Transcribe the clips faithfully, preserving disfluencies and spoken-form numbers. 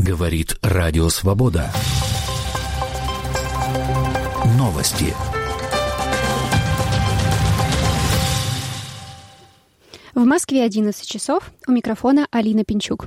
Говорит Радио Свобода. Новости. В Москве одиннадцать часов. У микрофона Алина Пинчук.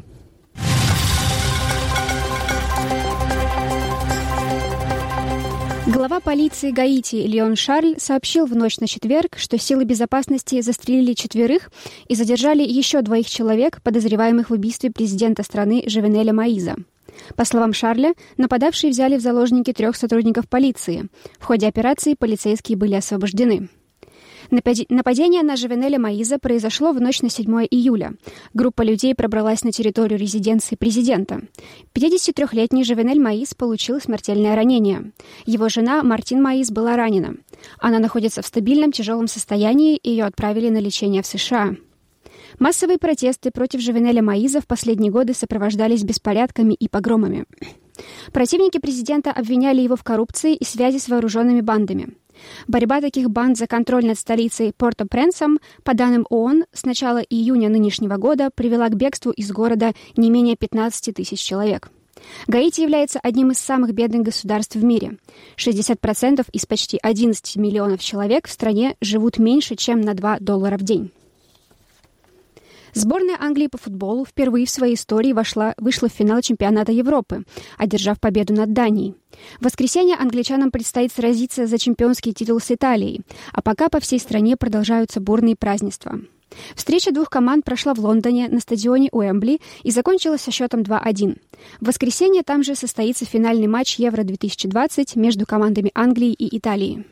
Глава полиции Гаити Леон Шарль сообщил в ночь на четверг, что силы безопасности застрелили четверых и задержали еще двоих человек, подозреваемых в убийстве президента страны Жовенеля Моиза. По словам Шарля, нападавшие взяли в заложники трех сотрудников полиции. В ходе операции полицейские были освобождены. Нападение на Жовенеля Моиза произошло в ночь на седьмое июля. Группа людей пробралась на территорию резиденции президента. пятидесятитрёхлетний Жовенель Моиз получил смертельное ранение. Его жена Мартин Моиз была ранена. Она находится в стабильном тяжелом состоянии, и ее отправили на лечение в США. Массовые протесты против Жовенеля Моиза в последние годы сопровождались беспорядками и погромами. Противники президента обвиняли его в коррупции и связи с вооруженными бандами. Борьба таких банд за контроль над столицей Порто-Пренсом, по данным ООН, с начала июня нынешнего года привела к бегству из города не менее пятнадцать тысяч человек. Гаити является одним из самых бедных государств в мире. шестьдесят процентов из почти одиннадцати миллионов человек в стране живут меньше, чем на два доллара в день. Сборная Англии по футболу впервые в своей истории вошла, вышла в финал чемпионата Европы, одержав победу над Данией. В воскресенье англичанам предстоит сразиться за чемпионский титул с Италией, а пока по всей стране продолжаются бурные празднества. Встреча двух команд прошла в Лондоне на стадионе Уэмбли и закончилась со счетом два один. В воскресенье там же состоится финальный матч Евро две тысячи двадцать между командами Англии и Италии.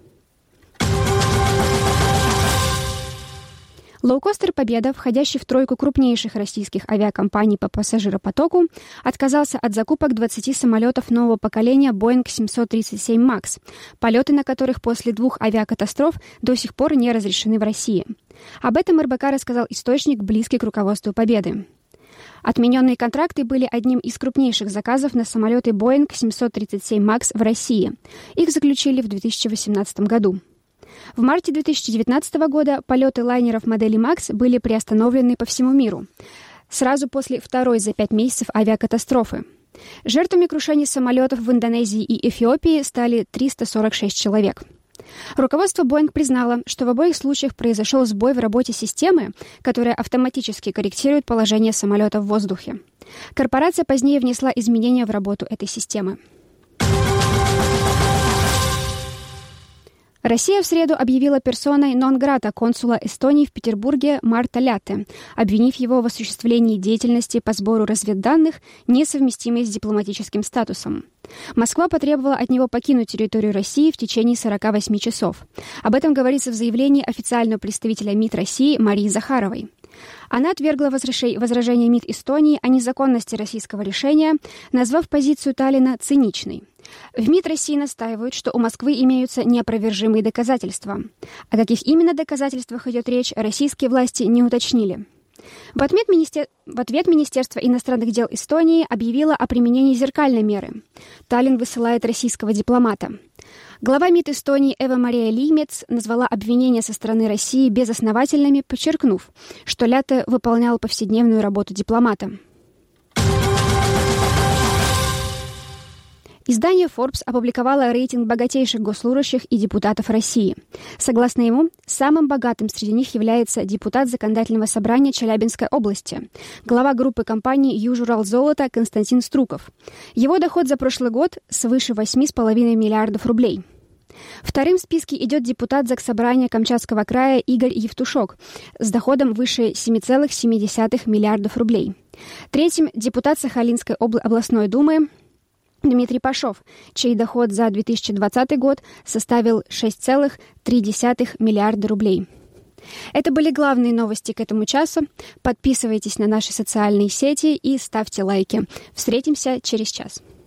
Лоукостер «Победа», входящий в тройку крупнейших российских авиакомпаний по пассажиропотоку, отказался от закупок двадцати самолетов нового поколения Боинг семьсот тридцать семь макс, полеты на которых после двух авиакатастроф до сих пор не разрешены в России. Об этом эр бэ ка рассказал источник, близкий к руководству «Победы». Отмененные контракты были одним из крупнейших заказов на самолеты Боинг семьсот тридцать семь макс в России. Их заключили в две тысячи восемнадцатом году. В марте две тысячи девятнадцатого года полеты лайнеров модели «Макс» были приостановлены по всему миру, сразу после второй за пять месяцев авиакатастрофы. Жертвами крушений самолетов в Индонезии и Эфиопии стали триста сорок шесть человек. Руководство Боинг признало, что в обоих случаях произошел сбой в работе системы, которая автоматически корректирует положение самолета в воздухе. Корпорация позднее внесла изменения в работу этой системы. Россия в среду объявила персоной нон-грата консула Эстонии в Петербурге Марта Лятте, обвинив его в осуществлении деятельности по сбору разведданных, несовместимой с дипломатическим статусом. Москва потребовала от него покинуть территорию России в течение сорока восьми часов. Об этом говорится в заявлении официального представителя МИД России Марии Захаровой. Она отвергла возражение МИД Эстонии о незаконности российского решения, назвав позицию Таллина циничной. В МИД России настаивают, что у Москвы имеются неопровержимые доказательства. О каких именно доказательствах идет речь, российские власти не уточнили. В ответ, министер... в ответ Министерство иностранных дел Эстонии объявило о применении зеркальной меры. Таллин высылает российского дипломата. Глава МИД Эстонии Эва-Мария Лимец назвала обвинения со стороны России безосновательными, подчеркнув, что Лятте выполнял повседневную работу дипломата. Издание Forbes опубликовало рейтинг богатейших госслужащих и депутатов России. Согласно ему, самым богатым среди них является депутат Законодательного собрания Челябинской области, глава группы компаний «Южуралзолото» Константин Струков. Его доход за прошлый год свыше восемь с половиной миллиардов рублей. Вторым в списке идет депутат Заксобрания Камчатского края Игорь Евтушок с доходом выше семь целых семь десятых миллиардов рублей. Третьим – депутат Сахалинской обла- областной думы Дмитрий Пашов, чей доход за две тысячи двадцатый год составил шесть целых три десятых миллиарда рублей. Это были главные новости к этому часу. Подписывайтесь на наши социальные сети и ставьте лайки. Встретимся через час.